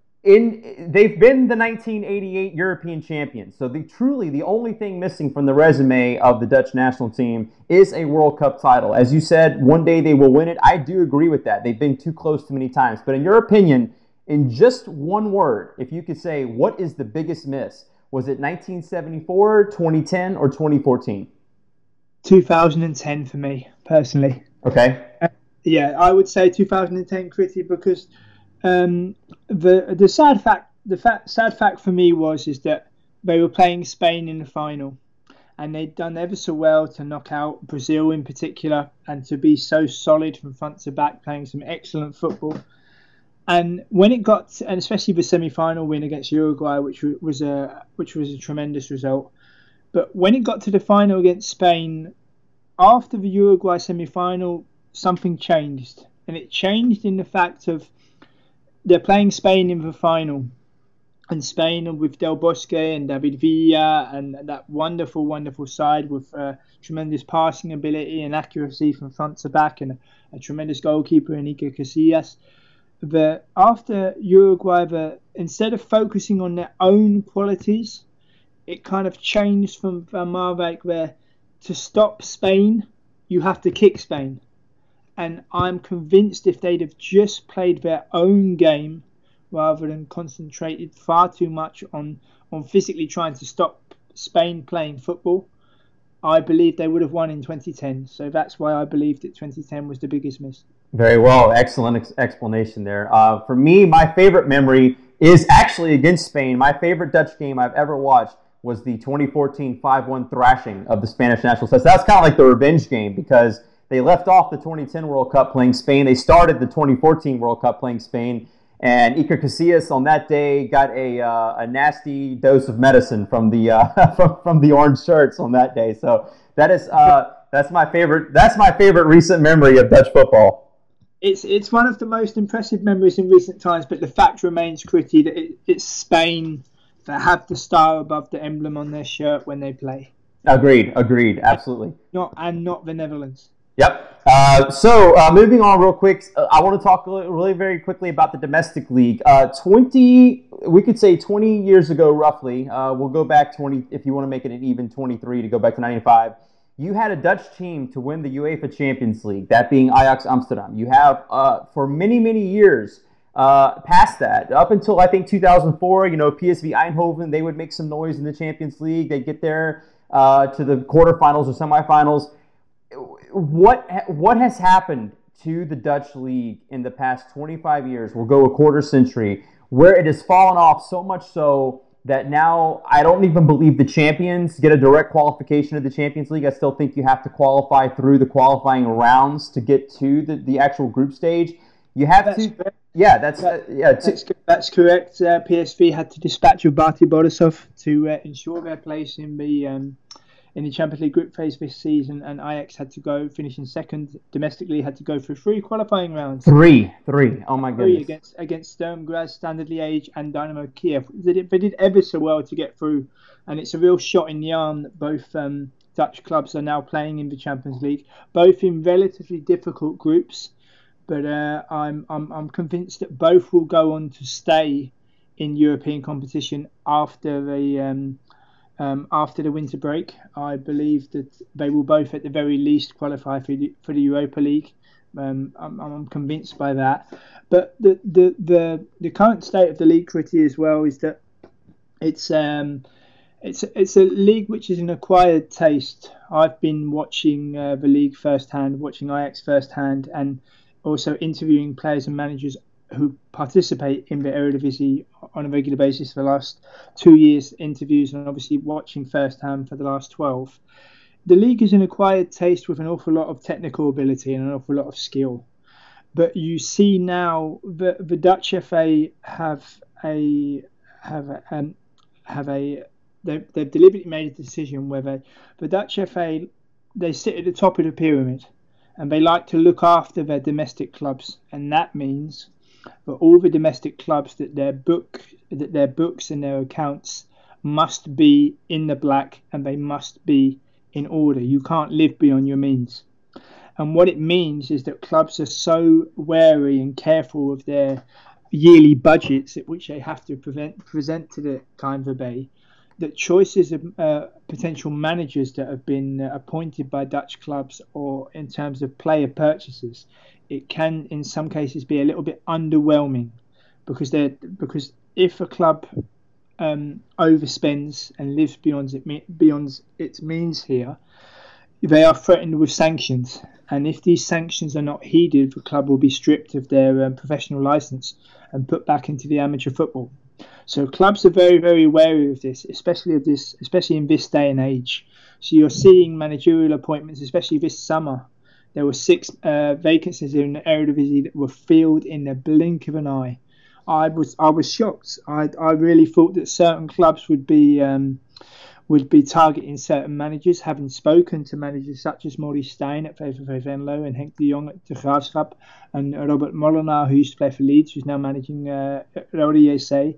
in they've been the nineteen eighty-eight European champions. So the, truly the only thing missing from the resume of the Dutch national team is a World Cup title. As you said, one day they will win it. I do agree with that. They've been too close too many times. But in your opinion, in just one word, if you could say, what is the biggest miss? Was it nineteen seventy-four, twenty ten, or twenty fourteen? two thousand ten for me personally. Okay. Uh, yeah, I would say two thousand ten, Critty, because um, the the sad fact the fact, sad fact for me was is that they were playing Spain in the final, and they'd done ever so well to knock out Brazil in particular, and to be so solid from front to back, playing some excellent football. And when it got, to, and especially the semi-final win against Uruguay, which was a which was a tremendous result. But when it got to the final against Spain, after the Uruguay semi-final, something changed. And it changed in the fact of they're playing Spain in the final. and Spain, and with Del Bosque and David Villa and that wonderful, wonderful side with uh, tremendous passing ability and accuracy from front to back, and a, a tremendous goalkeeper in Iker Casillas. That after Uruguay, the, instead of focusing on their own qualities, it kind of changed from Van Marwijk, where to stop Spain, you have to kick Spain. And I'm convinced if they'd have just played their own game, rather than concentrated far too much on, on physically trying to stop Spain playing football, I believe they would have won in twenty ten. So that's why I believe that twenty ten was the biggest miss. Very well. Excellent ex- explanation there. Uh, for me, my favorite memory is actually against Spain. My favorite Dutch game I've ever watched was the twenty fourteen five one thrashing of the Spanish national side. So that's kind of like the revenge game, because they left off the twenty ten World Cup playing Spain. They started the twenty fourteen World Cup playing Spain. And Iker Casillas on that day got a uh, a nasty dose of medicine from the uh, from, from the orange shirts on that day. So that is uh, that's my favorite. That's my favorite recent memory of Dutch football. It's it's one of the most impressive memories in recent times. But the fact remains, Critty, that it, it's Spain that have the star above the emblem on their shirt when they play. Agreed. Agreed. Absolutely. Not and not the Netherlands. Yep. Uh, so uh, moving on real quick, uh, I want to talk really very quickly about the domestic league. Uh, twenty, we could say twenty years ago, roughly. Uh, we'll go back twenty if you want to make it an even twenty-three to go back to ninety-five. You had a Dutch team to win the UEFA Champions League, that being Ajax Amsterdam. You have uh, for many many years uh, past that, up until I think two thousand four. You know, P S V Eindhoven, they would make some noise in the Champions League. They'd get there uh, to the quarterfinals or semifinals. What what has happened to the Dutch league in the past twenty-five years? We'll go a quarter century, where it has fallen off so much so that now I don't even believe the champions get a direct qualification of the Champions League. I still think you have to qualify through the qualifying rounds to get to the, the actual group stage. You have that's to, correct. yeah, that's uh, yeah, that's, that's, that's correct. Uh, P S V had to dispatch Bati Borisov to uh, ensure their place in the. Um, in the Champions League group phase this season, and Ajax had to go, finishing second domestically, had to go through three qualifying rounds. Three, three. Oh my three goodness. Against against Sturm Graz, Standard Liège, and Dynamo Kiev. They did, they did ever so well to get through, and it's a real shot in the arm that both um, Dutch clubs are now playing in the Champions League, both in relatively difficult groups. But uh, I'm I'm I'm convinced that both will go on to stay in European competition after the. Um, Um, after the winter break. I believe that they will both at the very least qualify for the, for the Europa League. Um, I'm, I'm convinced by that. But the, the, the, the current state of the league, Critty, as well, is that it's um it's it's a league which is an acquired taste. I've been watching uh, the league firsthand, watching Ajax firsthand, and also interviewing players and managers who participate in the Eredivisie on a regular basis for the last two years, interviews, and obviously watching firsthand for the last twelve. The league is an acquired taste with an awful lot of technical ability and an awful lot of skill. But you see now the the Dutch F A have a have a, um, have a they've, they've deliberately made a decision where they, the Dutch F A, they sit at the top of the pyramid, and they like to look after their domestic clubs, and that means for all the domestic clubs that their book that their books and their accounts must be in the black, and they must be in order. You can't live beyond your means. And what it means is that clubs are so wary and careful of their yearly budgets at which they have to prevent, present to the KNVB, that choices of uh, potential managers that have been uh, appointed by Dutch clubs, or in terms of player purchases, it can in some cases be a little bit underwhelming, because they're because if a club um, overspends and lives beyond it beyond its means here, they are threatened with sanctions, and if these sanctions are not heeded, the club will be stripped of their um, professional license and put back into the amateur football. So clubs are very, very wary of this, especially of this, especially in this day and age. So you're seeing managerial appointments, especially this summer. There were six uh, vacancies in the Eredivisie that were filled in the blink of an eye. I was I was shocked. I I really thought that certain clubs would be um, would be targeting certain managers. Having spoken to managers such as Maurice Stijn at V V V Venlo and Henk de Jong at De Graafschap, and Robert Molenaar, who used to play for Leeds, who's now managing uh, Rode J C,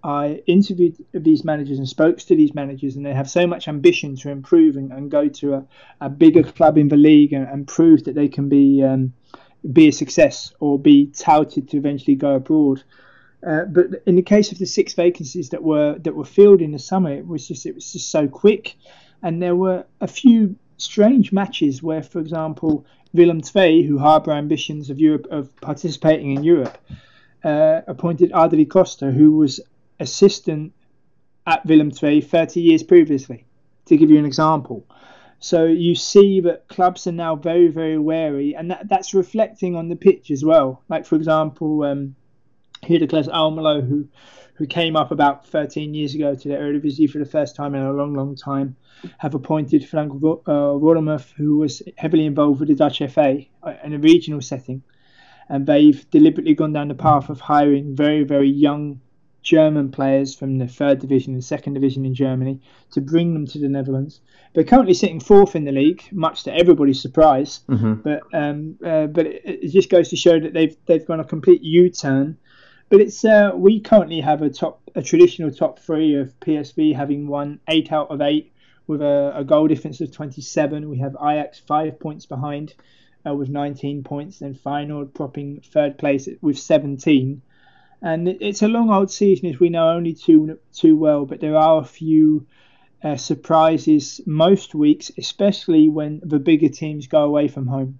I interviewed these managers and spoke to these managers, and they have so much ambition to improve and, and go to a, a bigger club in the league and, and prove that they can be um, be a success or be touted to eventually go abroad. Uh, but in the case of the six vacancies that were that were filled in the summer, it was just it was just so quick, and there were a few strange matches where, for example, Willem twee, who harbour ambitions of Europe of participating in Europe, uh, appointed Adrie Koster, who was assistant at Willem twee thirty years previously, to give you an example. So you see that clubs are now very, very wary, and that, that's reflecting on the pitch as well. Like, for example, um, Heracles Almelo, who who came up about thirteen years ago to the Eredivisie for the first time in a long, long time, have appointed Frank uh, Wormuth, who was heavily involved with the Dutch F A in a regional setting. And they've deliberately gone down the path of hiring very, very young German players from the third division and second division in Germany to bring them to the Netherlands. They're currently sitting fourth in the league, much to everybody's surprise. Mm-hmm. But um, uh, but it, it just goes to show that they've they've gone a complete U-turn. But it's uh, we currently have a top a traditional top three of P S V having won eight out of eight with a, a goal difference of twenty-seven. We have Ajax five points behind uh, with nineteen points, and Feyenoord propping third place with seventeen. And it's a long old season, as we know only too too well. But there are a few uh, surprises most weeks, especially when the bigger teams go away from home.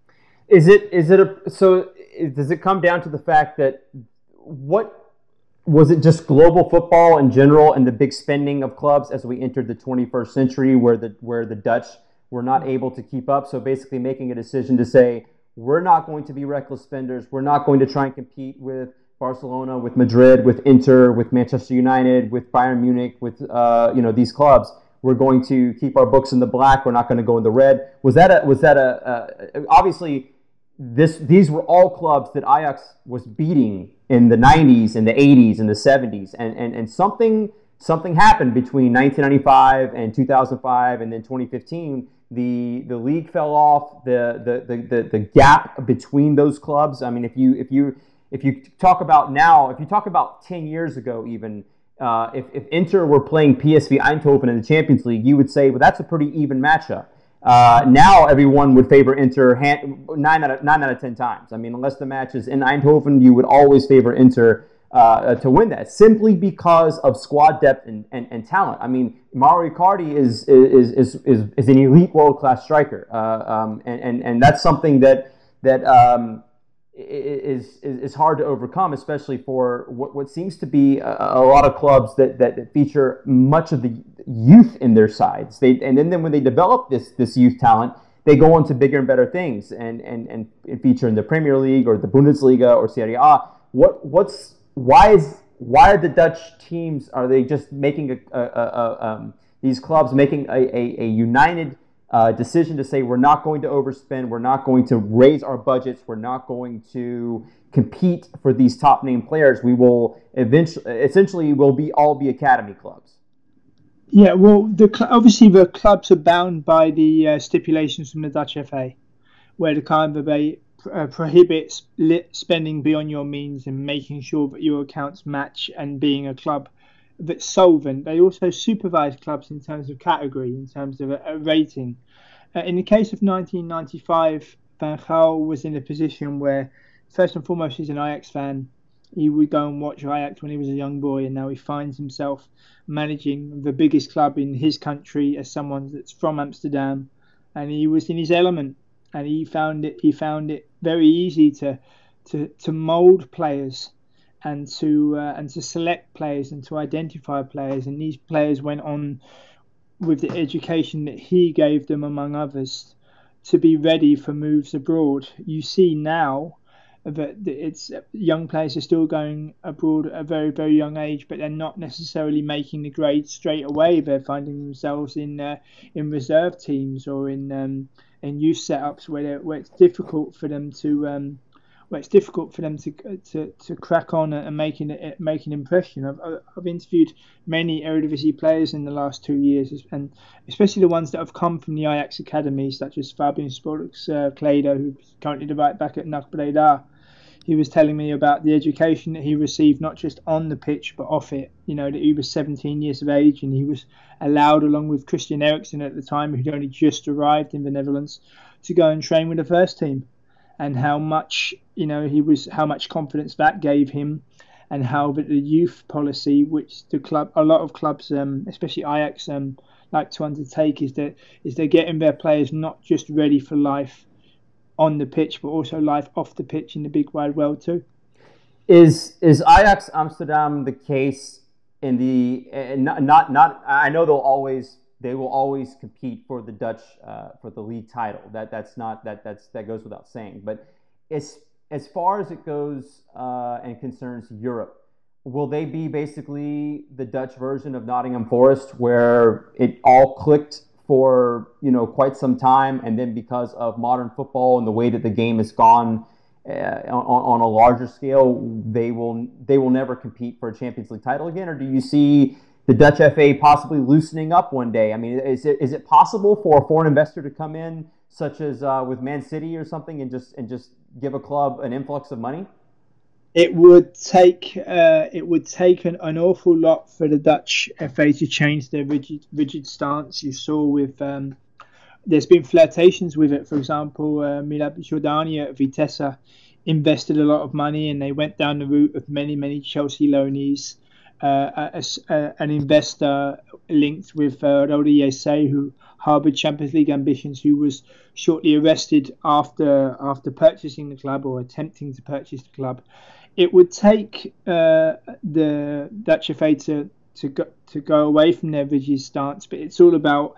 Is it is it a so? Does it come down to the fact that what was it just global football in general and the big spending of clubs as we entered the twenty-first century, where the where the Dutch were not able to keep up? So basically, making a decision to say we're not going to be reckless spenders. We're not going to try and compete with Barcelona, with Madrid, with Inter, with Manchester United, with Bayern Munich, with uh, you know these clubs. We're going to keep our books in the black. We're not going to go in the red. Was that a was that a, a obviously this these were all clubs that Ajax was beating in the nineties, in the eighties, in the seventies, and and and something something happened between nineteen ninety-five and two thousand five, and then twenty fifteen. The the league fell off. The the the the, the gap between those clubs. I mean, if you if you If you talk about now, if you talk about ten years ago even, uh, if, if Inter were playing P S V Eindhoven in the Champions League, you would say, well, that's a pretty even matchup. Uh, now everyone would favor Inter hand, nine, out of, nine out of ten times. I mean, unless the match is in Eindhoven, you would always favor Inter uh, to win that, simply because of squad depth and, and, and talent. I mean, Mauro Icardi is is is is, is an elite world-class striker, uh, um, and, and, and that's something that, that um, Is, is is hard to overcome, especially for what, what seems to be a, a lot of clubs that, that, that feature much of the youth in their sides. They and then, then when they develop this this youth talent, they go on to bigger and better things and, and, and feature in the Premier League or the Bundesliga or Serie A. What what's why is why are the Dutch teams, are they just making a, a, a, a um, these clubs making a, a, a united Uh, decision to say we're not going to overspend, we're not going to raise our budgets, we're not going to compete for these top name players? We will eventually, essentially, will be all be academy clubs. Yeah, well, the obviously the clubs are bound by the uh, stipulations from the Dutch F A, where the kind of a uh, prohibits spending beyond your means and making sure that your accounts match and being a club that's solvent. They also supervise clubs in terms of category, in terms of a, a rating. Uh, in the case of nineteen ninety-five, Van Gaal was in a position where, first and foremost, he's an Ajax fan. He would go and watch Ajax when he was a young boy, and now he finds himself managing the biggest club in his country as someone that's from Amsterdam, and he was in his element, and he found it. He found it very easy to to to mould players, and to uh, and to select players and to identify players, and these players went on with the education that he gave them, among others, to be ready for moves abroad. You see now that it's young players are still going abroad at a very, very young age, but they're not necessarily making the grade straight away. They're finding themselves in uh, in reserve teams or in um, in youth setups where where it's difficult for them to. Um, Where it's difficult for them to to, to crack on and make an, make an impression. I've, I've interviewed many Eredivisie players in the last two years, and especially the ones that have come from the Ajax Academy, such as Fabian Sporks uh, Kleder, who's currently the right back at N A C Breda. he was telling me about the education that he received, not just on the pitch but off it. You know, that he was seventeen years of age and he was allowed, along with Christian Eriksen at the time, who'd only just arrived in the Netherlands, to go and train with the first team, and how much, you know, he was, how much confidence that gave him, and how the, the youth policy, which the club, a lot of clubs, um, especially Ajax, um, like to undertake, is that is they're getting their players not just ready for life on the pitch, but also life off the pitch in the big wide world too. Is is Ajax Amsterdam the case in the uh, not, not not? I know they'll always they will always compete for the Dutch uh, for the league title. That that's not that that's that goes without saying. But as as far as it goes uh, and concerns Europe, will they be basically the Dutch version of Nottingham Forest, where it all clicked for, you know, quite some time, and then because of modern football and the way that the game has gone uh, on, on a larger scale, they will they will never compete for a Champions League title again? Or do you see the Dutch F A possibly loosening up one day? I mean, is it is it possible for a foreign investor to come in, such as uh, with Man City or something, and just and just give a club an influx of money? It would take uh, it would take an, an awful lot for the Dutch F A to change their rigid rigid stance. You saw with um, there's been flirtations with it. For example, uh, Milad Jordania at Vitesse invested a lot of money, and they went down the route of many many Chelsea loanees. Uh, a, a, an investor linked with uh, Rode J C, who harboured Champions League ambitions, who was shortly arrested after after purchasing the club or attempting to purchase the club. It would take uh, the Dutch F A to to go, to go away from their rigid stance, but it's all about,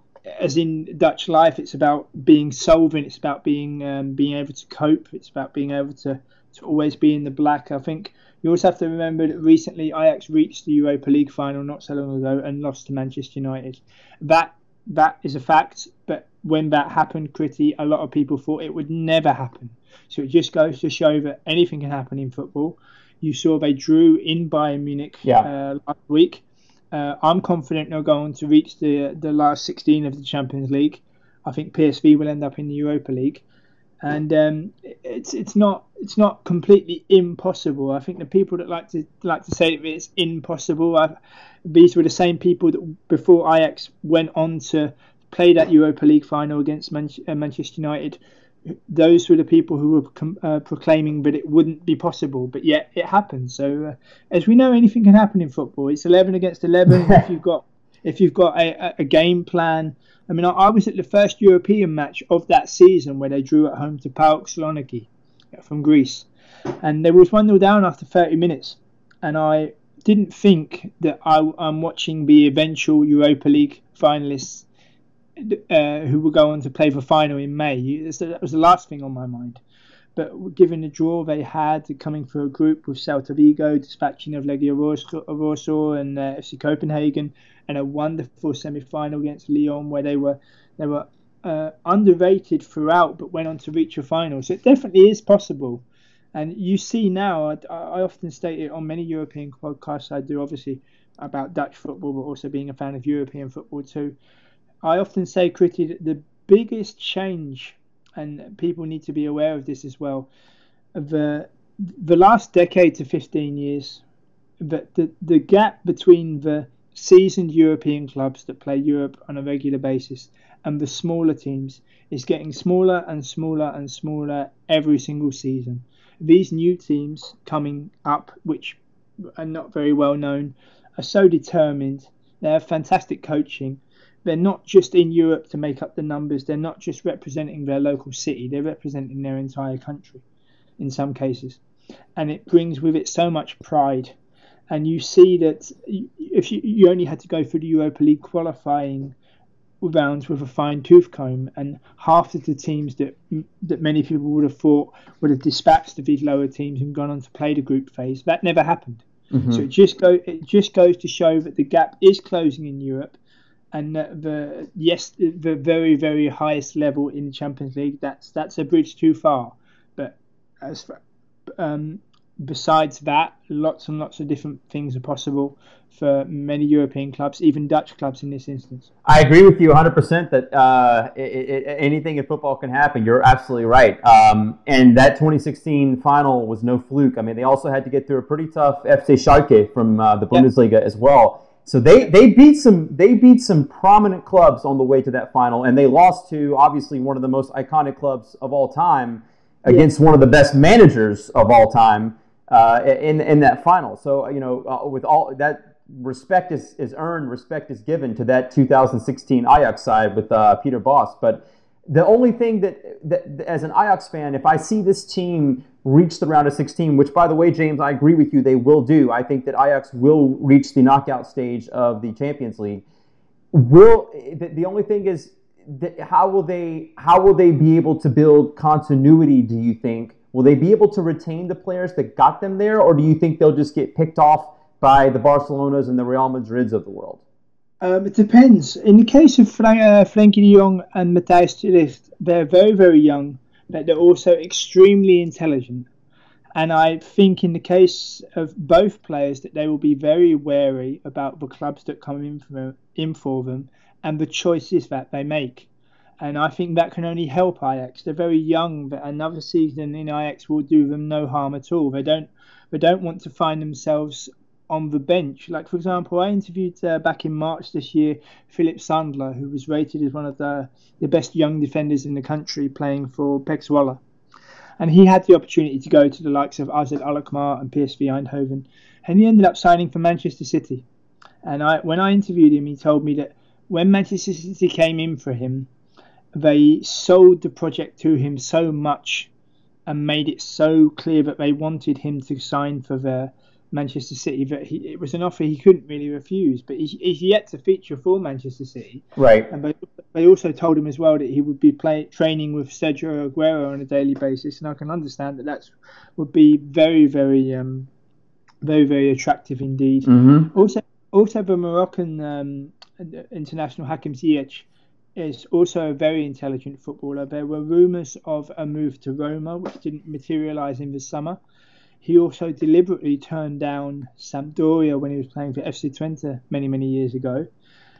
as in Dutch life, it's about being solvent. It's about being um, being able to cope. It's about being able to, to always be in the black. I think you also have to remember that recently Ajax reached the Europa League final not so long ago and lost to Manchester United. That that is a fact, but when that happened, Critty, a lot of people thought it would never happen. So it just goes to show that anything can happen in football. You saw they drew in Bayern Munich yeah. uh, last week. Uh, I'm confident they'll go on to reach the the last sixteen of the Champions League. I think P S V will end up in the Europa League, and um, it's it's not it's not completely impossible. I think the people that like to like to say that it's impossible, I've, these were the same people that before Ajax went on to play that Europa League final against Man- uh, Manchester United. Those were the people who were com- uh, proclaiming that it wouldn't be possible, but yet it happened. So, uh, as we know, anything can happen in football. It's eleven against eleven. if you've got if you've got a, a game plan. I mean, I, I was at the first European match of that season where they drew at home to PAOK Saloniki from Greece, and there was one nil down after thirty minutes, and I didn't think that I, I'm watching the eventual Europa League finalists. Uh, who will go on to play the final in May. That was the last thing on my mind. But given the draw they had, coming through a group with Celta Vigo, dispatching of Legia Warsaw and uh, F C Copenhagen, and a wonderful semi-final against Lyon where they were they were uh, underrated throughout, but went on to reach a final. So it definitely is possible. And you see now, I, I often state it on many European podcasts I do, obviously, about Dutch football, but also being a fan of European football too. I often say, Critty, that the biggest change, and people need to be aware of this as well, the the last decade to fifteen years, that the, the gap between the seasoned European clubs that play Europe on a regular basis and the smaller teams is getting smaller and smaller and smaller every single season. These new teams coming up, which are not very well known, are so determined. They have fantastic coaching. They're not just in Europe to make up the numbers. They're not just representing their local city. They're representing their entire country in some cases. And it brings with it so much pride. And you see that if you, you only had to go through the Europa League qualifying rounds with a fine tooth comb, and half of the teams that that many people would have thought would have dispatched these lower teams and gone on to play the group phase, that never happened. Mm-hmm. So it just go it just goes to show that the gap is closing in Europe. And the yes, the very very highest level in the Champions League, that's that's a bridge too far. But as for, um, besides that, lots and lots of different things are possible for many European clubs, even Dutch clubs in this instance. I agree with you one hundred percent that uh, it, it, anything in football can happen. You're absolutely right. Um, and that twenty sixteen final was no fluke. I mean, they also had to get through a pretty tough F C Schalke from uh, the Bundesliga yeah. as well. So they, they beat some they beat some prominent clubs on the way to that final, and they lost to obviously one of the most iconic clubs of all time against yeah. one of the best managers of all time uh, in in that final. So you know, uh, with all that, respect is, is earned, respect is given to that two thousand sixteen Ajax side with uh, Peter Bosz. But the only thing that, that as an Ajax fan, if I see this team reach the round of sixteen, which, by the way, James, I agree with you, they will do. I think that Ajax will reach the knockout stage of the Champions League. Will the, the only thing is, that how will they how will they be able to build continuity, do you think? Will they be able to retain the players that got them there, or do you think they'll just get picked off by the Barcelonas and the Real Madrids of the world? Um, it depends. In the case of Frank, uh, Frenkie de Jong and Matthijs de Ligt, they're very, very young, but they're also extremely intelligent. And I think in the case of both players that they will be very wary about the clubs that come in for, in for them and the choices that they make. And I think that can only help Ajax. They're very young, but another season in Ajax will do them no harm at all. They don't, they don't want to find themselves on the bench. Like, for example, I interviewed uh, back in March this year Philip Sandler, who was rated as one of the, the best young defenders in the country playing for Pek Zwolle. And he had the opportunity to go to the likes of A Z Alkmaar and P S V Eindhoven. And he ended up signing for Manchester City. And I, when I interviewed him, he told me that when Manchester City came in for him, they sold the project to him so much and made it so clear that they wanted him to sign for their Manchester City that he, it was an offer he couldn't really refuse. But he, he's yet to feature for Manchester City. Right. And they, they also told him as well that he would be play, training with Sergio Aguero on a daily basis. And I can understand that that would be very, very, um, very, very attractive indeed. Mm-hmm. Also, also the Moroccan um, international Hakim Ziyech is also a very intelligent footballer. There were rumours of a move to Roma, which didn't materialise in the summer. He also deliberately turned down Sampdoria when he was playing for F C Twente many, many years ago.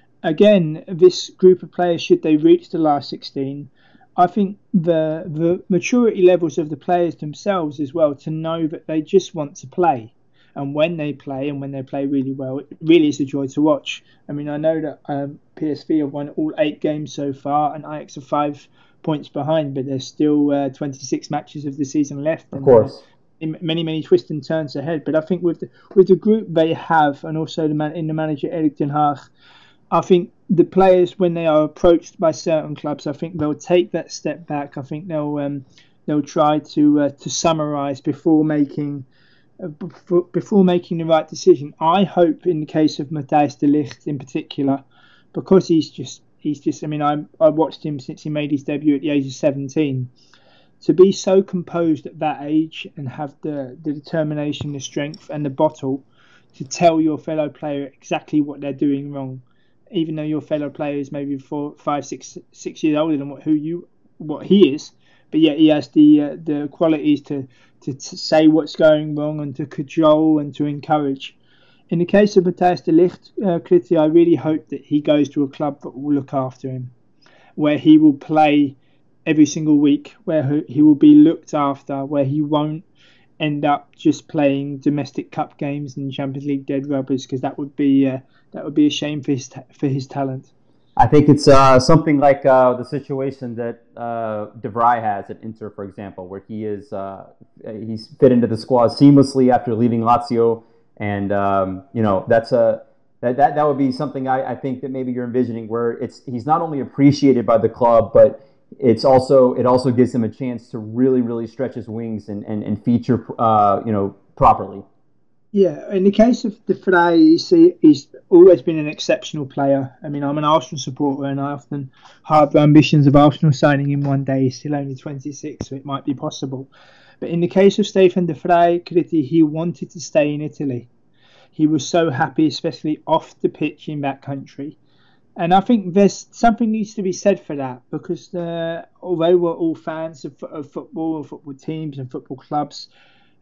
Again, this group of players, should they reach the last sixteen, I think the the maturity levels of the players themselves as well, to know that they just want to play. And when they play, and when they play really well, it really is a joy to watch. I mean, I know that um, P S V have won all eight games so far, and Ajax are five points behind, but there's still uh, twenty-six matches of the season left. Of course. And, uh, many, many twists and turns ahead. But I think with the, with the group they have, and also the man in the manager Erik ten Hag, I think the players, when they are approached by certain clubs, I think they'll take that step back. I think they'll um, they'll try to uh, to summarise before making uh, before, before making the right decision. I hope in the case of Matthijs de Ligt in particular, because he's just he's just. I mean, I I watched him since he made his debut at the age of seventeen. To be so composed at that age and have the, the determination, the strength and the bottle to tell your fellow player exactly what they're doing wrong, even though your fellow player is maybe four, five, six, six years older than what who you what he is, but yet he has the uh, the qualities to, to to say what's going wrong and to cajole and to encourage. In the case of Matthijs de Ligt, uh, Clitty, I really hope that he goes to a club that will look after him, where he will play every single week, where he will be looked after, where he won't end up just playing domestic cup games and Champions League dead rubbers, because that would be uh, that would be a shame for his ta- for his talent. I think it's uh, something like uh, the situation that uh, De Vrij has at Inter, for example, where he is uh, he's fit into the squad seamlessly after leaving Lazio, and um, you know that's a that, that that would be something I, I think that maybe you're envisioning, where it's he's not only appreciated by the club, but It's also it also gives him a chance to really, really stretch his wings and, and, and feature, uh, you know, properly. Yeah, in the case of De Vrij, he's, he's always been an exceptional player. I mean, I'm an Arsenal supporter, and I often harbour ambitions of Arsenal signing him one day. He's still only twenty-six, so it might be possible. But in the case of Stefan De Vrij, he wanted to stay in Italy. He was so happy, especially off the pitch in that country. And I think there's something needs to be said for that, because uh, although we're all fans of, of football, of football teams and football clubs,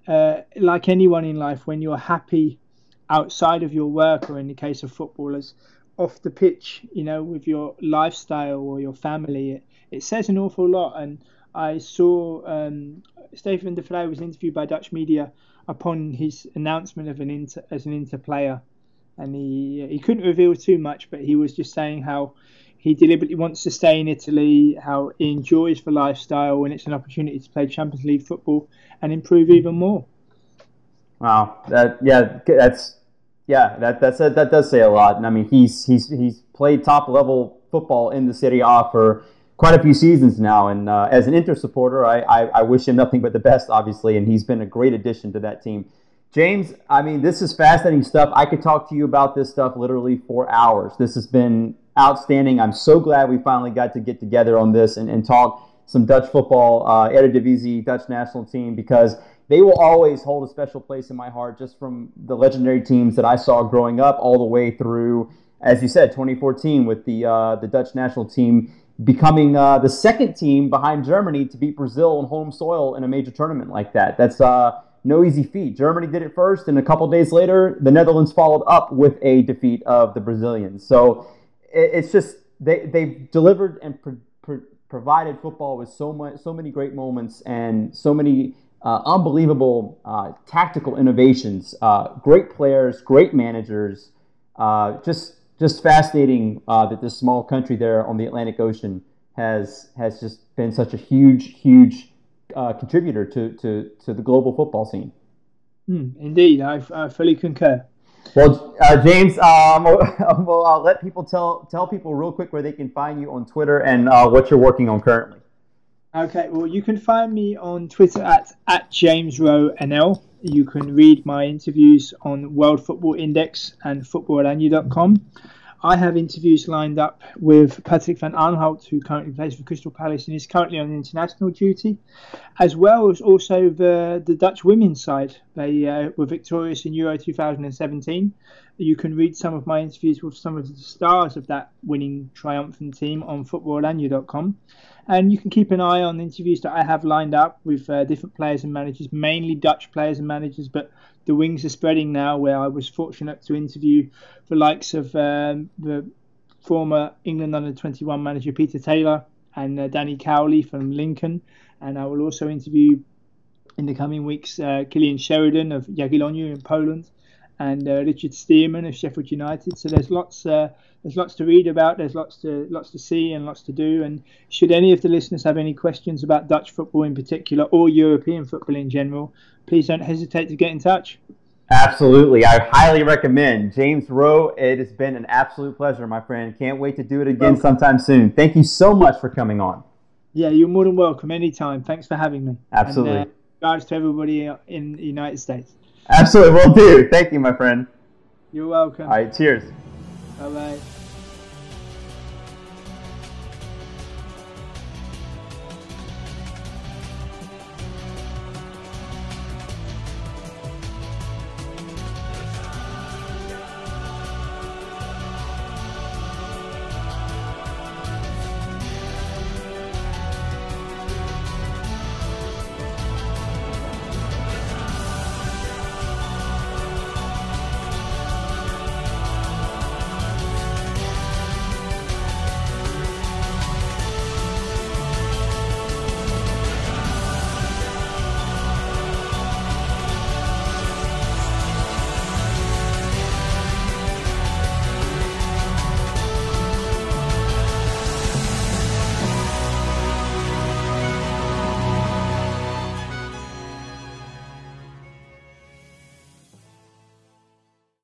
uh, like anyone in life, when you're happy outside of your work, or in the case of footballers, off the pitch, you know, with your lifestyle or your family, it, it says an awful lot. And I saw um, Stefan de Vrij was interviewed by Dutch media upon his announcement of an Inter as an Inter player, and he he couldn't reveal too much, but he was just saying how he deliberately wants to stay in Italy, how he enjoys the lifestyle, and it's an opportunity to play Champions League football and improve even more. Wow, that yeah, that's yeah, that that's a, that does say a lot. And I mean, he's he's he's played top level football in the Serie A for quite a few seasons now. And uh, as an Inter supporter, I, I I wish him nothing but the best, obviously. And he's been a great addition to that team. James, I mean, this is fascinating stuff. I could talk to you about this stuff literally for hours. This has been outstanding. I'm so glad we finally got to get together on this and, and talk some Dutch football, uh, Eredivisie, Dutch national team, because they will always hold a special place in my heart, just from the legendary teams that I saw growing up all the way through, as you said, twenty fourteen with the uh, the Dutch national team becoming uh, the second team behind Germany to beat Brazil on home soil in a major tournament like that. That's uh, no easy feat. Germany did it first, and a couple days later, the Netherlands followed up with a defeat of the Brazilians. So it, it's just they they've delivered and pro- pro- provided football with so much, so many great moments and so many uh, unbelievable uh, tactical innovations. Uh, great players, great managers. Uh, just just fascinating uh, that this small country there on the Atlantic Ocean has has just been such a huge, huge uh, contributor to, to, to the global football scene. Mm, indeed, I, I fully concur. Well, uh, James, um, well, I'll let people tell tell people real quick where they can find you on Twitter and uh, what you're working on currently. Okay, well, you can find me on Twitter at, at James Rowe N L. You can read my interviews on World Football Index and football at anju dot com. I have interviews lined up with Patrick van Aanholt, who currently plays for Crystal Palace and is currently on international duty, as well as also the, the Dutch women's side. They uh, were victorious in Euro two thousand seventeen. You can read some of my interviews with some of the stars of that winning triumphant team on football at anju dot com. And you can keep an eye on interviews that I have lined up with uh, different players and managers, mainly Dutch players and managers, but the wings are spreading now, where I was fortunate to interview the likes of um, the former England under twenty-one manager Peter Taylor and uh, Danny Cowley from Lincoln. And I will also interview in the coming weeks uh, Killian Sheridan of Jagiellonian in Poland and uh, Richard Stearman of Sheffield United. So there's lots uh, there's lots to read about, there's lots to lots to see and lots to do. And should any of the listeners have any questions about Dutch football in particular or European football in general, please don't hesitate to get in touch. Absolutely. I highly recommend. James Rowe, it has been an absolute pleasure, my friend. Can't wait to do it again sometime soon. Thank you so much for coming on. Yeah, you're more than welcome anytime. Thanks for having me. Absolutely. And, uh, regards to everybody in the United States. Absolutely. Will do. Thank you, my friend. You're welcome. All right. Cheers. Bye-bye.